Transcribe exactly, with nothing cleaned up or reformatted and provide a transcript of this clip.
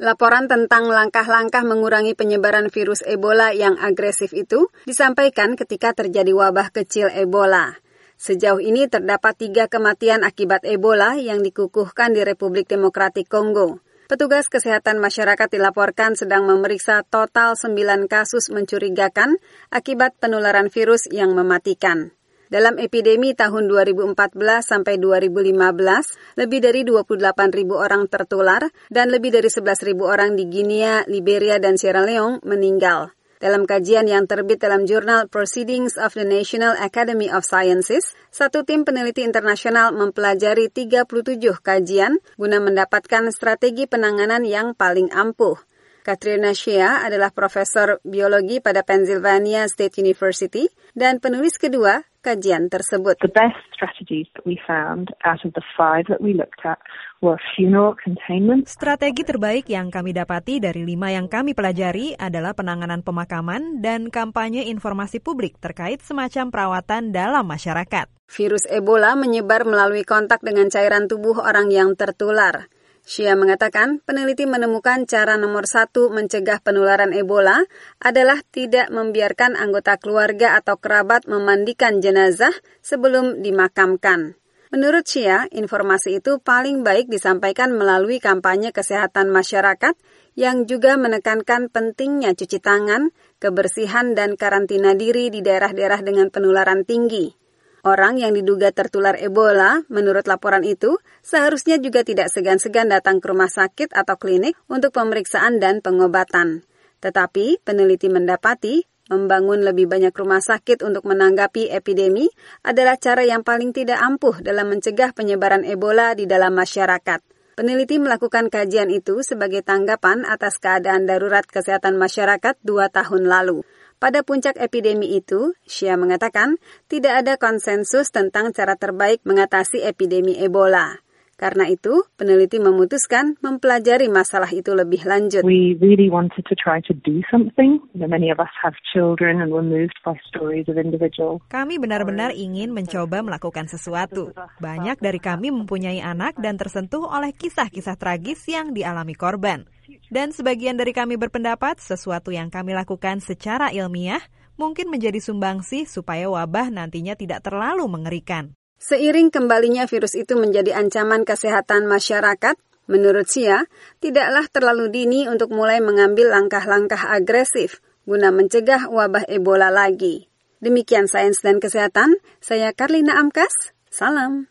Laporan tentang langkah-langkah mengurangi penyebaran virus Ebola yang agresif itu disampaikan ketika terjadi wabah kecil Ebola. Sejauh ini terdapat tiga kematian akibat Ebola yang dikukuhkan di Republik Demokratik Kongo. Petugas kesehatan masyarakat dilaporkan sedang memeriksa total sembilan kasus mencurigakan akibat penularan virus yang mematikan. Dalam epidemi tahun dua ribu empat belas sampai dua ribu lima belas, lebih dari dua puluh delapan ribu orang tertular dan lebih dari sebelas ribu orang di Guinea, Liberia, dan Sierra Leone meninggal. Dalam kajian yang terbit dalam jurnal Proceedings of the National Academy of Sciences, satu tim peneliti internasional mempelajari tiga puluh tujuh kajian guna mendapatkan strategi penanganan yang paling ampuh. Katrina Shea adalah profesor biologi pada Pennsylvania State University dan penulis kedua kajian tersebut. The best strategies that we found out of the five that we looked at were funeral containment. Strategi terbaik yang kami dapati dari lima yang kami pelajari adalah penanganan pemakaman dan kampanye informasi publik terkait semacam perawatan dalam masyarakat. Virus Ebola menyebar melalui kontak dengan cairan tubuh orang yang tertular. Shea mengatakan peneliti menemukan cara nomor satu mencegah penularan Ebola adalah tidak membiarkan anggota keluarga atau kerabat memandikan jenazah sebelum dimakamkan. Menurut Shea, informasi itu paling baik disampaikan melalui kampanye kesehatan masyarakat yang juga menekankan pentingnya cuci tangan, kebersihan, dan karantina diri di daerah-daerah dengan penularan tinggi. Orang yang diduga tertular Ebola, menurut laporan itu, seharusnya juga tidak segan-segan datang ke rumah sakit atau klinik untuk pemeriksaan dan pengobatan. Tetapi, peneliti mendapati, membangun lebih banyak rumah sakit untuk menanggapi epidemi adalah cara yang paling tidak ampuh dalam mencegah penyebaran Ebola di dalam masyarakat. Peneliti melakukan kajian itu sebagai tanggapan atas keadaan darurat kesehatan masyarakat dua tahun lalu. Pada puncak epidemi itu, Shea mengatakan tidak ada konsensus tentang cara terbaik mengatasi epidemi Ebola. Karena itu, peneliti memutuskan mempelajari masalah itu lebih lanjut. We really wanted to try to do something. You know, many of us have children and were moved by stories of individuals. Kami benar-benar ingin mencoba melakukan sesuatu. Banyak dari kami mempunyai anak dan tersentuh oleh kisah-kisah tragis yang dialami korban. Dan sebagian dari kami berpendapat sesuatu yang kami lakukan secara ilmiah mungkin menjadi sumbangsih supaya wabah nantinya tidak terlalu mengerikan. Seiring kembalinya virus itu menjadi ancaman kesehatan masyarakat, menurut Shea, tidaklah terlalu dini untuk mulai mengambil langkah-langkah agresif guna mencegah wabah Ebola lagi. Demikian Sains dan Kesehatan, saya Karlina Amkas, salam.